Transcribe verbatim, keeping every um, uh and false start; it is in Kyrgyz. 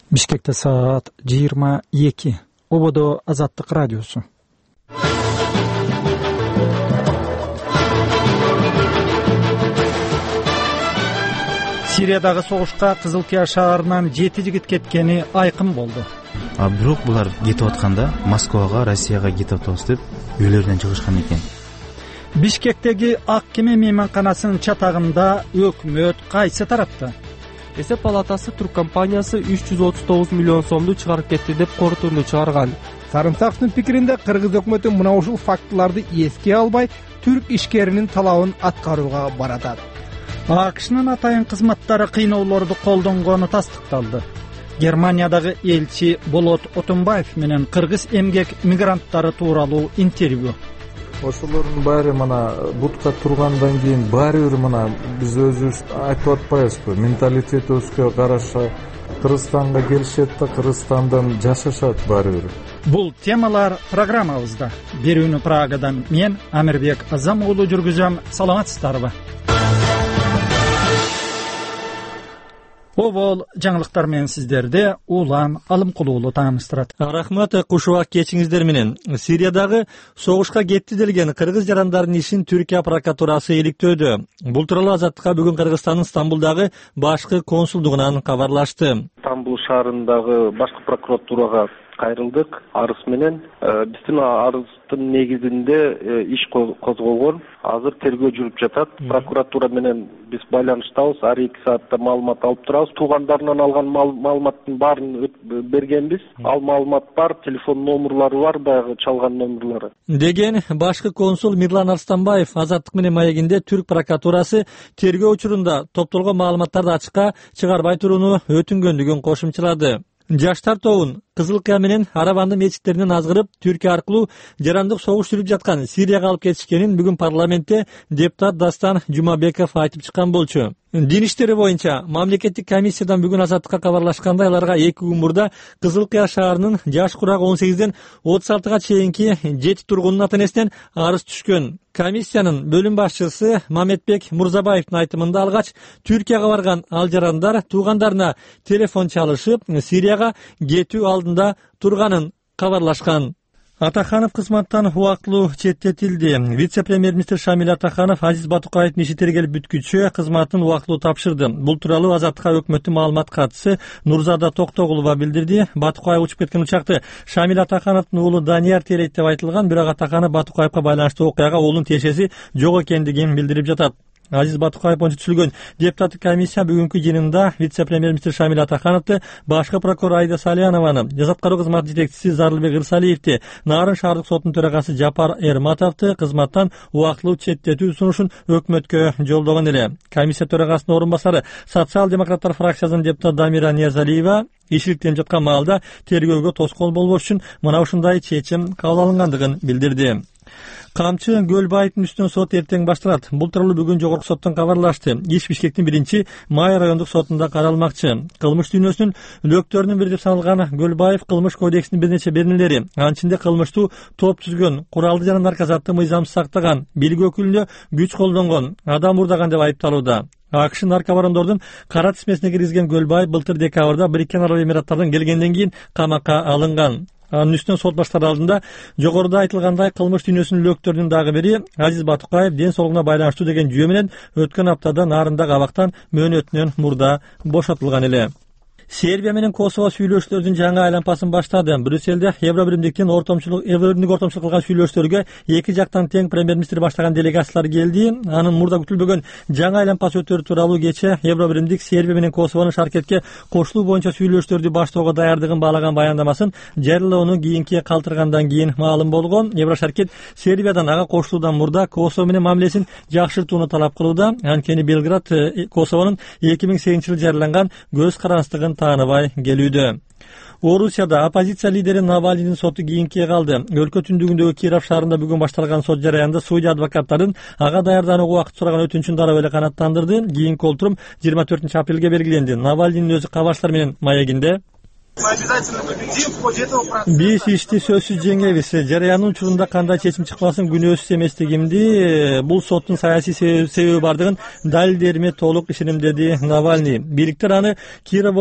Бишкекте саат жыйырма эки. Ободо Азаттык радиосу. Сириядагы согушка Кызылкия шаарынан жети жигит кеткени айкын болду. А бирок булар кетип атканда Москвага, Россияга кетип атабыз деп үйлөрүнөн чыгышкан экен. Бишкектеги ак кеме мейманканасынын чатагында өкмөт кайсы тарапта? Эсеп палатасы Түрк компаниясы үч жүз отуз тогуз миллион сомду чыгарып кетти деп корутунду чыгарган. Сарымсактын пикиринде Кыргыз өкмөтү мына ушул фактыларды эске албай, түрк ишкеринин талабын аткарууга баратат. АКШнын атайын кызматтары кыйноолорду колдонгону тастыкталды. Германиядагы элчи Болот Отунбаев менен кыргыз эмгек мигранттары тууралуу интервью. Ошолордун баары мына бутка тургандан кийин баары бир мына биз өзүбүз айтып атпайбызбы, менталитетибизге караша Кыргызстанга келишет да Кыргызстандан жашашат баары бир. Бул темалар программабызда. Берүүнү Прагадан мен Амирбек Азам уулу жүргүзөм. Саламатсыздарбы? Обол жаңылыктар менен сиздерде Улан Алымкулуулу тааныштырат. Рахмат, кушубак кечиңиздер менен. Сириядагы согушка кетти делген кыргыз жарандардын ишин Түркия прокуратурасы иликтөөдө. Бул тууралуу Азаттыкка бүгүн Кыргызстандын Стамбулдагы башкы консулдугунан кабарлашты. Стамбул шаарындагы башкы прокуратурага кайрылдык арыз менен. Биздин арыздын негизинде иш козголгон. Азыр тергөө жүрүп жатат. Прокуратура менен биз байланыштабыз. Ар эки саатта маалымат алып турабыз. Туугандарынан алган маалыматтын баарын бергенбиз. Ал маалымат бар, телефон номерлары бар, баягы чалган номерлары. Деген башкы консул Мирлан Арстанбаев Азаттык менен маегинде Түрк прокуратурасы тергөө учурунда топтолгон маалыматтарды ачыкка чыгарбай турууну өтүнгөндүгүн кошумчалады. Жаштар тобун Кызылкия менен Арабанды мечиттеринен азгырып, Түркия аркылуу жарандык согуш жүрүп жаткан Сирияга алып кетишкенин бүгүн парламентте депутат Дастан Жумабеков айтып чыккан болчу. Дин иштери боюнча мамлекеттик комиссиядан бүгүн Азаттыкка кабарлашкандай, аларга эки күн мурда Кызылкия шаарынын жаш курагы он сегизден отуз алтыга чейинки жети тургунунун ата-энесинен арыз түшкөн. Комиссиянын бөлүм башчысы Маметбек Мурзабаевдин айтымында алгач Түркияга барган ал жарандар туугандарына телефон чалышып, Сирияга кетүү алдында турганын кабарлашкан. Атаханов кызматтан убактылуу четтетилди. Вице-премьер-министр Шамил Атаханов Азиз Батукаевдин иши тергелип бүткүчө кызматын убактылуу тапшырды. Бул тууралуу Азаттыкка өкмөттүн маалымат катчысы Нурзада Токтогулова билдирди. Батукаев учуп кеткен учакты Шамил Атахановдун уулу Данияр терейт деп айтылган, бирок Атаханов Батукаевга байланыштуу окуяга уулунун тиешеси жок экендигин билдирип жатат. Азиз Батукаев боюнча түзүлгөн депутаттык комиссия бүгүнкү жыйынында вице-премьер-министр Шамил Атахановду, башкы прокурор Айда Салиянованы, жаза аткаруу кызматынын жетекчиси Зарлыбек Ирсалиевди, Нарын шаардык сотунун төрагасы Жапар Эрматовду кызматтан убактылуу четтетүү сунушун өкмөткө жолдогон эле. Комиссия төрагасынын орун басары социал-демократтар фракциясынын депутаты Дамира Ниязалиева ишиликтенип жаткан маалда тергөөгө тоскоол болбош үчүн мына ушундай чечим кабыл алынгандыгын билдирди. Камчы Гөлбаевдин үстүнөн сот эртең башталат. Бул тууралуу бүгүн жогорку соттон кабарлашты. Иш Бишкектин биринчи Май райондук сотунда каралмакчы. Кылмыш дүйнөсүнүн лөктөрүнүн бири деп саналган Гөлбаев кылмыш кодексинин бир нече беренелери, анын ичинде кылмыштуу топ түзгөн, куралды жана наркозатты мыйзамсыз сактаган, бийлик өкүлүнө күч колдонгон, адам уурдаган деп айыпталууда. АКШ наркобарондордун кара тизмесине киргизген Гөлбаев былтыр декабрда Бириккен Араб Эмираттарынан келгенден кийин камакка алынган. Анын үстүнөн сот баштары алдында жогоруда айтылгандай кылмыш дүйнөсүнүн лөктөрүнүн дагы бири Азиз Батукаев ден соолугуна байланыштуу деген жүйө менен өткөн аптада Нарындагы абактан мөөнөтүнөн мурда бошотулган эле. Сербия менен Косово сүйлөшүүлөрдүн жаңы айланпасын баштады. Брюсселде Евробиримдиктин ортомчулук Евробиримдик ортомчулук кылган сүйлөшүүлөргө эки жактан тең премьер-министр баштаган делегациялар келди. Анын мурда күтүлбөгөн жаңы айланпасы өтөрү тууралуу кечээ Евробиримдик Сербия менен Косовонун шаркетке кошулуу боюнча сүйлөшүүлөрдү баштоого даярдыгын баалаган баяндамасын жарыялоону кийинки калтыргандан кийин маалым болгон. Еврошаркет Сербиядан ага кошулуудан мурда Косово менен мамилесин жакшыртууну талап кылууда. Анткени Белград Косовонун эки миң сегизинчи жылы жарыяланган көз карандысыздыгын тааныбай келүүдө. Орусияда оппозиция лидери Навальныйдын соту кийинкиге калды. Өлкө түндүгүндөгү Киров шаарында бүгүн башталган сот жараянында судья адвокаттарын ага даярданууга убакыт сураган өтүнүчүн дароо эле канааттандырды. Кийинки олтурум жыйырма төртүнчү апрелге белгиленди. Навальныйдын өзү кабарчылар менен маегинде Биз ишти сөзсүз жеңебиз. Жарыянын учурунда кандай чечим чыкпасын күнөөсүз эместигимди, бул соттун саясий себеби бардыгын далилдериме толук ишенем, деди Навальный. Бийликтер аны Киров